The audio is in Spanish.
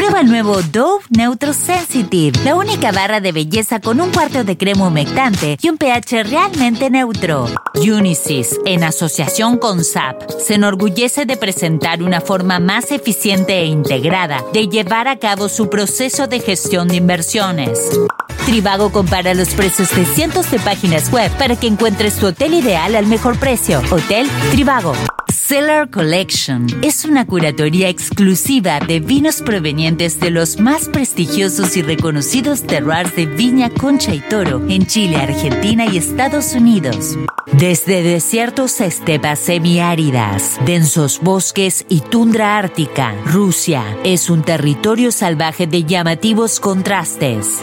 Prueba el nuevo Dove Neutro Sensitive, la única barra de belleza con un cuarto de crema humectante y un pH realmente neutro. Unisys, en asociación con SAP, se enorgullece de presentar una forma más eficiente e integrada de llevar a cabo su proceso de gestión de inversiones. Trivago compara los precios de cientos de páginas web para que encuentres tu hotel ideal al mejor precio. Hotel Trivago. Cellar Collection es una curatoría exclusiva de vinos provenientes de los más prestigiosos y reconocidos terroirs de Viña Concha y Toro en Chile, Argentina y Estados Unidos. Desde desiertos a estepas semiáridas, densos bosques y tundra ártica, Rusia es un territorio salvaje de llamativos contrastes.